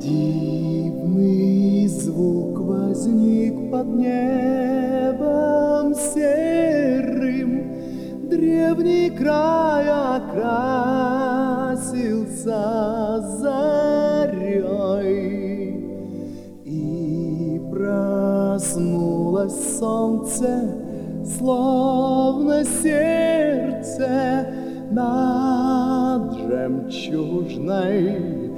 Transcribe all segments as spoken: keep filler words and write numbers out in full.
Дивный звук возник под небом серым, древний край окрасился зарей, и проснулось солнце, словно сердце над жемчужной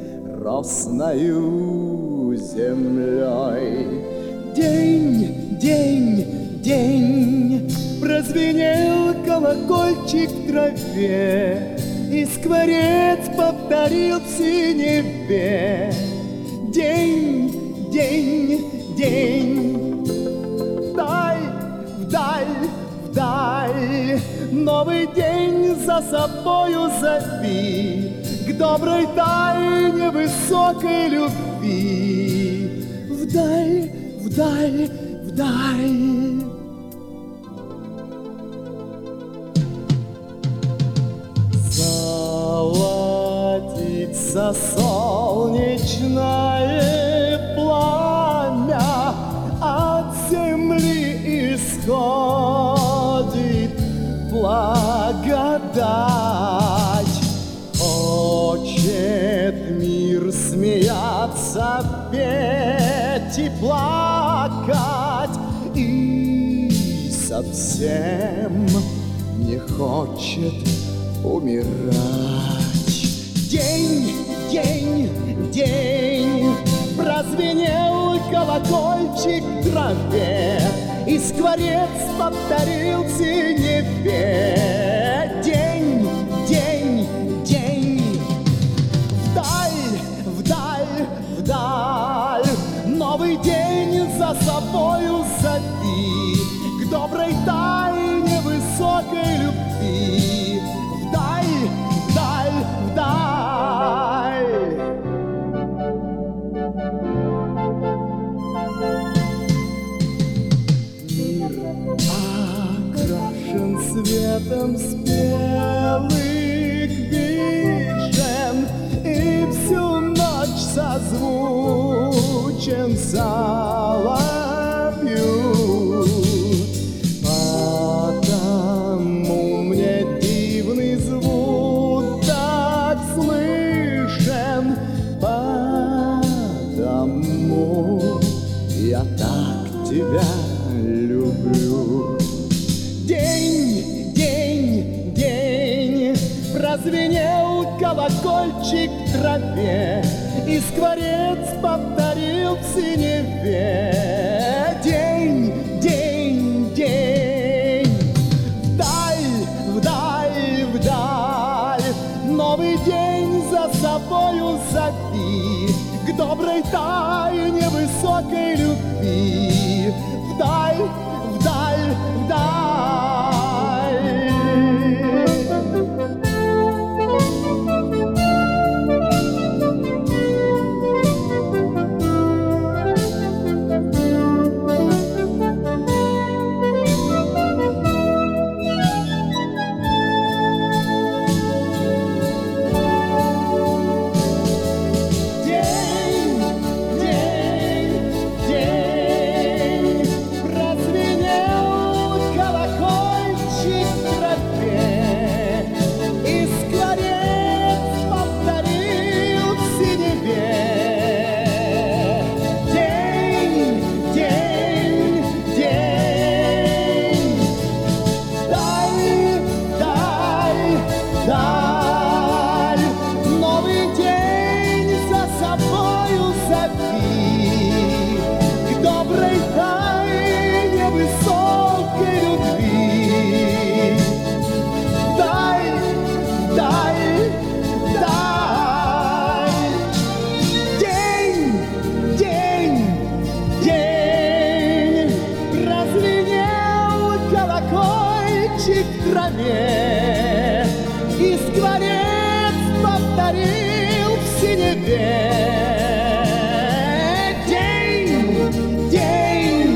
росною землей. День, день, день, прозвенел колокольчик в траве, и скворец повторил в синеве. День, день, день, вдаль, вдаль, вдаль, новый день за собою зови к доброй тайне высокой любви. Вдаль, вдаль, вдаль. Золотится солнечное пламя, от земли исходит благодать. Хочет мир смеяться, петь и плакать, и совсем не хочет умирать. День, день, день, прозвенел колокольчик в траве, и скворец повторил в синеве. День, день, день, вдаль, вдаль, вдаль, новый день за собою зови к доброй тайне высокой любви. Вдаль, вдаль, вдаль. Мир окрашен светом спелых вишен, и всю ночь созвучен соловью. Потому мне дивный звук так слышен, потому я так тебя люблю. День, день, день, прозвенел колокольчик в траве, и скворец повторил в синеве. День, день, день, вдаль, вдаль, вдаль, новый день за собою зови к доброй тайне высокой любви. Вдаль, вдаль, вдаль. Колокольчик в траве, и скворец повторил в синеве. День, день,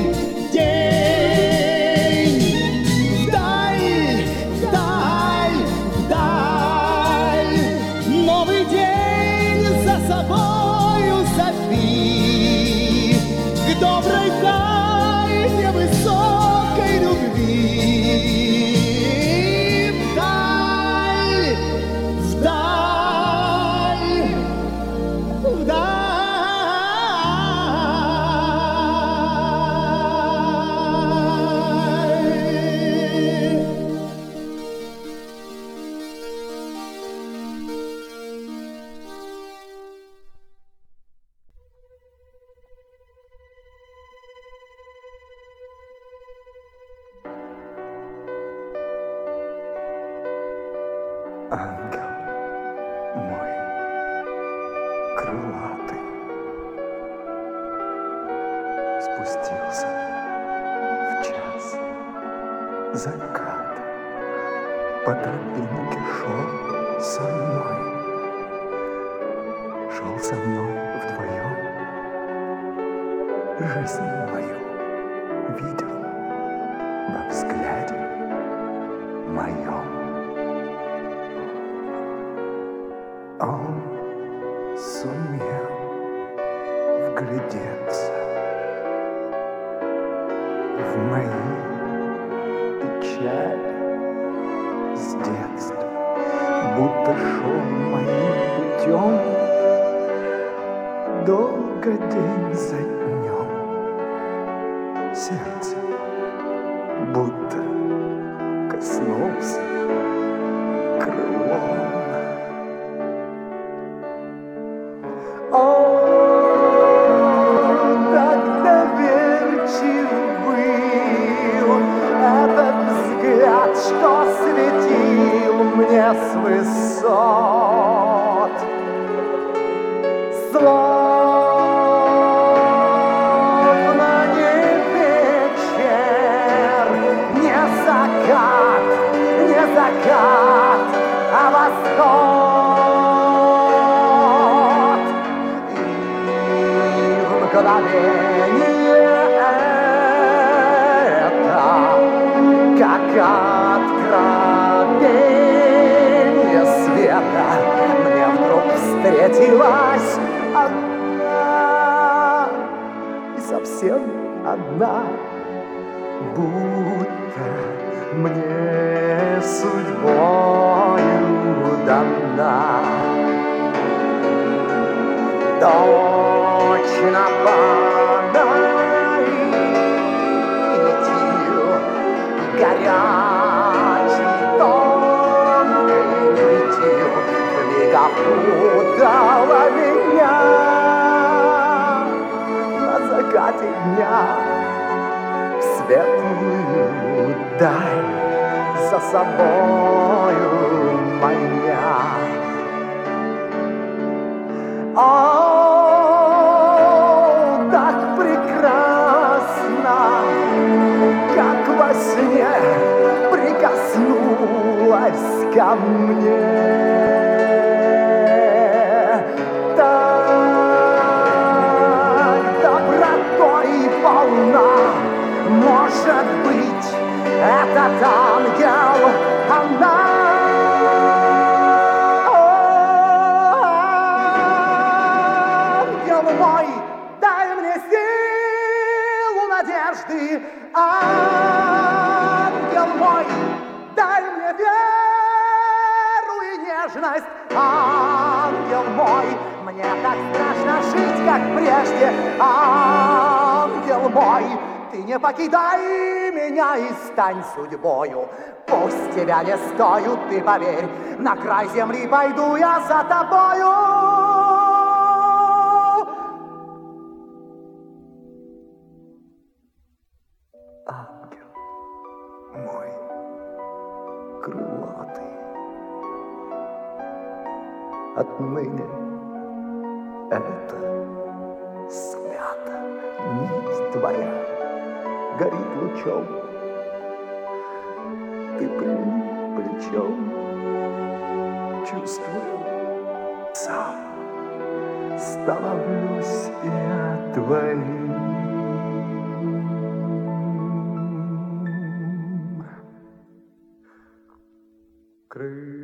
день, вдаль, вдаль, вдаль, новый день за собою зови к доброй тайне высокой любви. Вдаль, вдаль, вдаль. Ангел мой крылатый спустился в час заката, по тропинке шел со мной, шел со мной вдвоем, жизнь мою видел во взгляде моем. Он сумел вглядеться в мои печали с детства, будто шел моим путем долго день за днем. Сердце будто коснулся крылом. О, так доверчив был этот взгляд, что светил мне с высот. Словно не вечер, не закат, не закат, а восход. Мгновение это, как откровение света, мне вдруг встретилась одна, и совсем одна, будто мне судьбою дана. Точно по наитию, горячей тонкой нитью, вмиг опутала меня на закате дня в светлую даль за собою маня. О, так прекрасно, как во сне прикоснулась ко мне. Так добротой полна, может быть, этот ангел, она. Ангел мой, дай мне веру и нежность. Ангел мой, мне так страшно жить, как прежде. Ангел мой, ты не покидай меня и стань судьбою. Пусть тебя не стою, ты поверь, на край земли пойду я за тобою. Ангел мой крылатый, отныне это свято, нить твоя горит лучом, ты прими плечом, чувствую, сам становлюсь я твоим. Крылатый.